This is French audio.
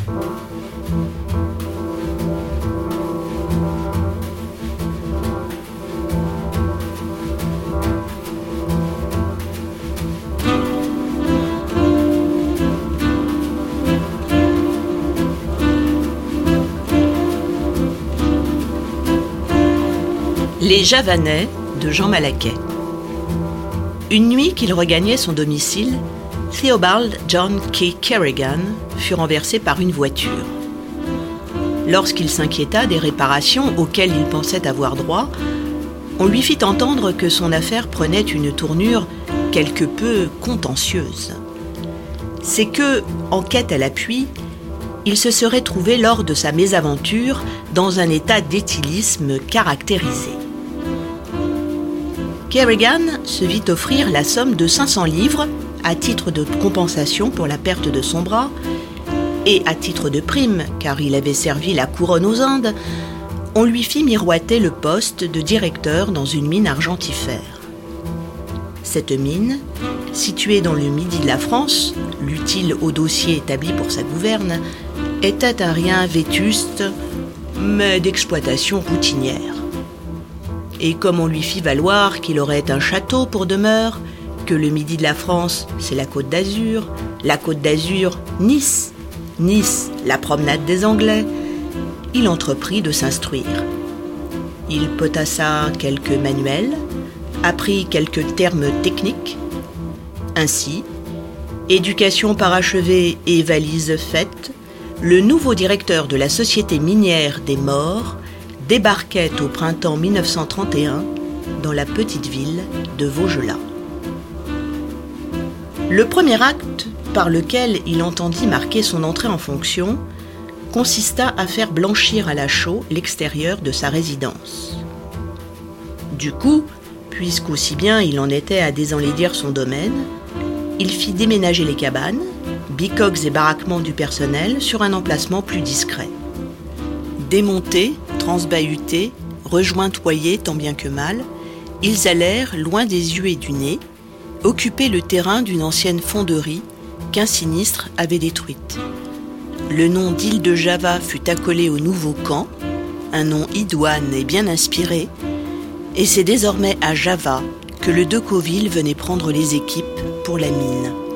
Les Javanais de Jean Malaquais. Une nuit qu'il regagnait son domicile, Theobald John K. Kerrigan fut renversé par une voiture. Lorsqu'il s'inquiéta des réparations auxquelles il pensait avoir droit, on lui fit entendre que son affaire prenait une tournure quelque peu contentieuse. C'est que, en quête à l'appui, il se serait trouvé lors de sa mésaventure dans un état d'éthylisme caractérisé. Kerrigan se vit offrir la somme de 500 livres à titre de compensation pour la perte de son bras et à titre de prime, car il avait servi la couronne aux Indes, on lui fit miroiter le poste de directeur dans une mine argentifère. Cette mine, située dans le midi de la France, l'utile au dossier établi pour sa gouverne, était un rien vétuste, mais d'exploitation routinière. Et comme on lui fit valoir qu'il aurait un château pour demeure, que le midi de la France, c'est la Côte d'Azur, Nice, Nice, la promenade des Anglais, il entreprit de s'instruire. Il potassa quelques manuels, apprit quelques termes techniques. Ainsi, éducation parachevée et valise faite, le nouveau directeur de la Société minière des Morts débarquait au printemps 1931 dans la petite ville de Vaugelas. Le premier acte par lequel il entendit marquer son entrée en fonction consista à faire blanchir à la chaux l'extérieur de sa résidence. Du coup, puisqu'aussi bien il en était à désenlaidir son domaine, il fit déménager les cabanes, bicoques et baraquements du personnel sur un emplacement plus discret. Démontés, transbahutés, rejointoyés tant bien que mal, ils allèrent, loin des yeux et du nez, occuper le terrain d'une ancienne fonderie qu'un sinistre avait détruite. Le nom d'île de Java fut accolé au nouveau camp, un nom idoine et bien inspiré, et c'est désormais à Java que le de Cauville venait prendre les équipes pour la mine.